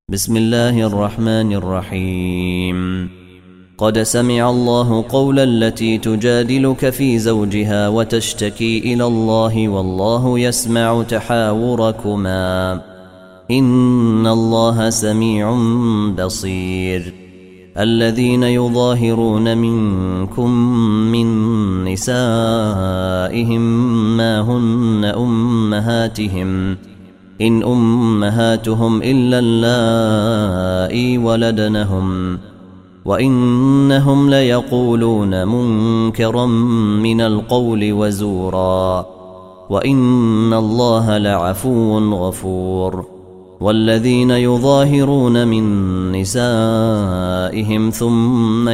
بسم الله الرحمن الرحيم. قد سمع الله قول التي تجادلك في زوجها وتشتكي إلى الله والله يسمع تحاوركما إن الله سميع بصير. الذين يظاهرون منكم من نسائهم ما هن أمهاتهم إن أمهاتهم إلا اللائي ولدنهم وإنهم ليقولون منكرا من القول وزورا وإن الله لعفو غفور. والذين يظاهرون من نسائهم ثم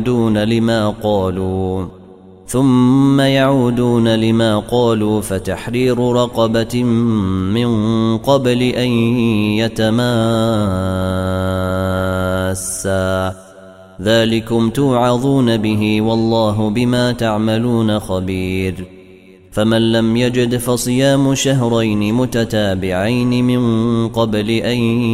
يعودون لما قالوا فتحرير رقبة من قبل أن يتماسا ذلكم توعظون به والله بما تعملون خبير. فمن لم يجد فصيام شهرين متتابعين من قبل أن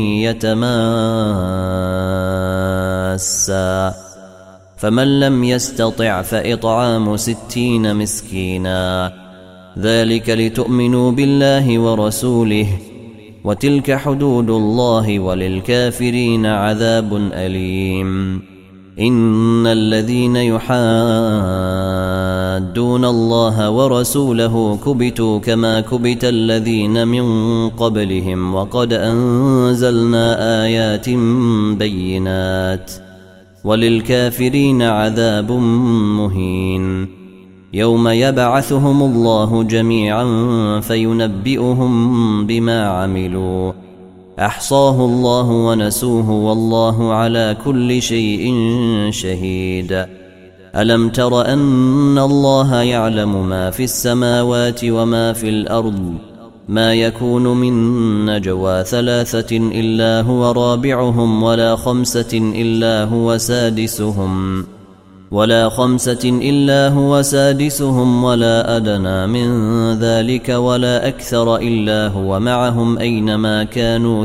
يتماسا فمن لم يستطع فإطعام 60 مسكينا ذلك لتؤمنوا بالله ورسوله وتلك حدود الله وللكافرين عذاب أليم. إن الذين يحادون الله ورسوله كبتوا كما كبت الذين من قبلهم وقد أنزلنا آيات بينات وللكافرين عذاب مهين. يوم يبعثهم الله جميعا فينبئهم بما عملوا أحصاه الله ونسوه والله على كل شيء شهيد. ألم تر أن الله يعلم ما في السماوات وما في الأرض ما يكون من نجوى 3 إلا هو رابعهم ولا 5 إلا هو سادسهم ولا أدنى من ذلك ولا أكثر إلا هو معهم أينما كانوا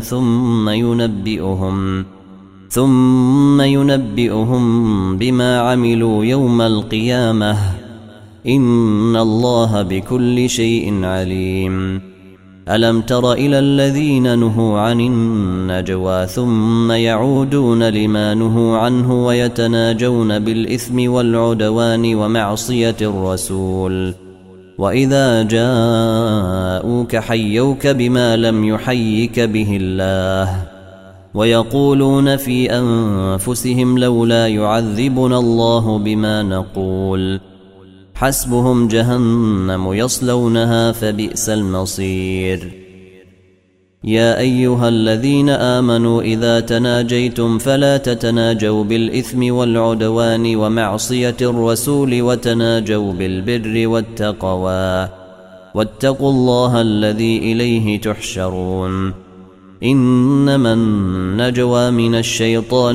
ثم ينبئهم بما عملوا يوم القيامة إن الله بكل شيء عليم. ألم تر إلى الذين نهوا عن النجوى ثم يعودون لما نهوا عنه ويتناجون بالإثم والعدوان ومعصية الرسول وإذا جاءوك حيوك بما لم يحيك به الله ويقولون في أنفسهم لولا يعذبنا الله بما نقول حسبهم جهنم يصلونها فبئس المصير. يا أيها الذين آمنوا إذا تناجيتم فلا تتناجوا بالإثم والعدوان ومعصية الرسول وتناجوا بالبر والتقوى واتقوا الله الذي إليه تحشرون. إنما النجوى من الشيطان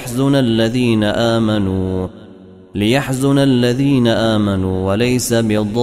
ليحزن الذين آمنوا وليس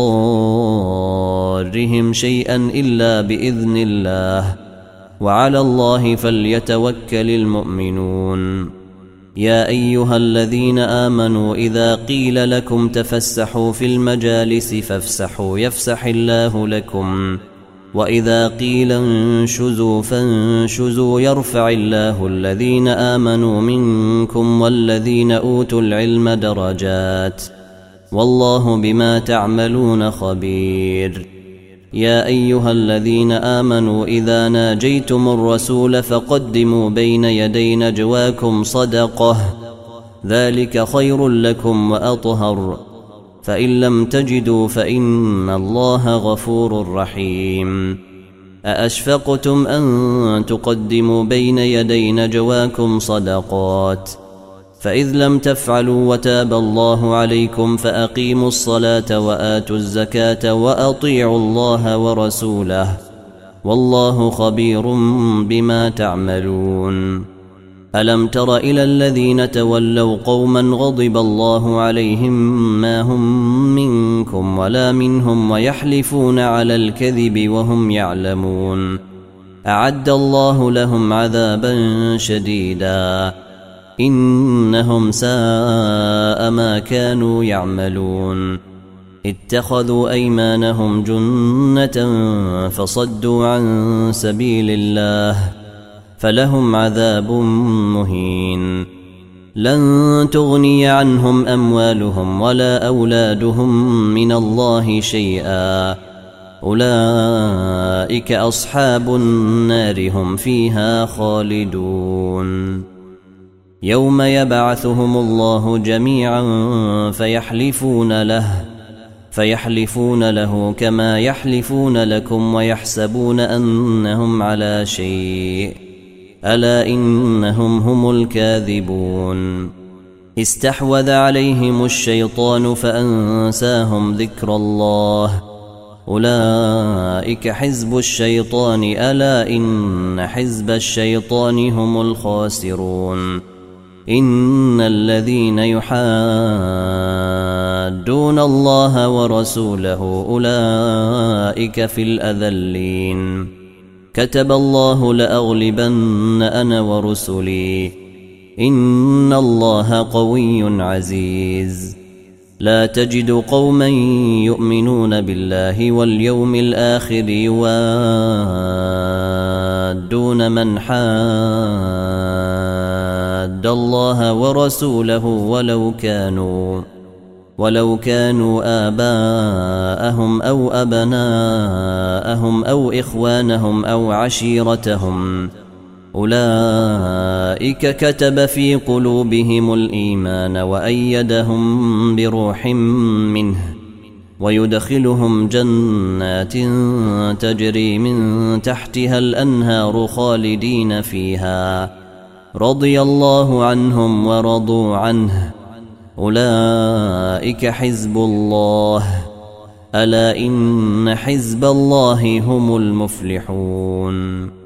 بضارهم شيئا إلا بإذن الله وعلى الله فليتوكل المؤمنون. يا أيها الذين آمنوا إذا قيل لكم تفسحوا في المجالس فافسحوا يفسح الله لكم وإذا قيل انشزوا فانشزوا يرفع الله الذين آمنوا منكم والذين أوتوا العلم درجات والله بما تعملون خبير. يا أيها الذين آمنوا إذا ناجيتم الرسول فقدموا بين يدي نجواكم صدقة ذلك خير لكم وأطهر فإن لم تجدوا فإن الله غفور رحيم. أأشفقتم أن تقدموا بين يدي نجواكم صدقات فإذ لم تفعلوا وتاب الله عليكم فأقيموا الصلاة وآتوا الزكاة وأطيعوا الله ورسوله والله خبير بما تعملون. ألم تر إلى الذين تولوا قوما غضب الله عليهم ما هم منكم ولا منهم ويحلفون على الكذب وهم يعلمون أعد الله لهم عذابا شديدا إنهم ساء ما كانوا يعملون اتخذوا أيمانهم جنة فصدوا عن سبيل الله فلهم عذاب مهين لن تغني عنهم أموالهم ولا أولادهم من الله شيئا أولئك أصحاب النار هم فيها خالدون يوم يبعثهم الله جميعا فيحلفون له كما يحلفون لكم ويحسبون أنهم على شيء ألا إنهم هم الكاذبون استحوذ عليهم الشيطان فأنساهم ذكر الله أولئك حزب الشيطان ألا إن حزب الشيطان هم الخاسرون إن الذين يحادون الله ورسوله أولئك في الأذلين كتب الله لأغلبن أنا ورسلي إن الله قوي عزيز لا تجد قوما يؤمنون بالله واليوم الآخر يوادون من حاد الله ورسوله ولو كانوا آباءهم أو أبناءهم أو إخوانهم أو عشيرتهم أولئك كتب في قلوبهم الإيمان وأيدهم بروح منه ويدخلهم جنات تجري من تحتها الأنهار خالدين فيها رضي الله عنهم ورضوا عنه أولئك حزب الله ألا إن حزب الله هم المفلحون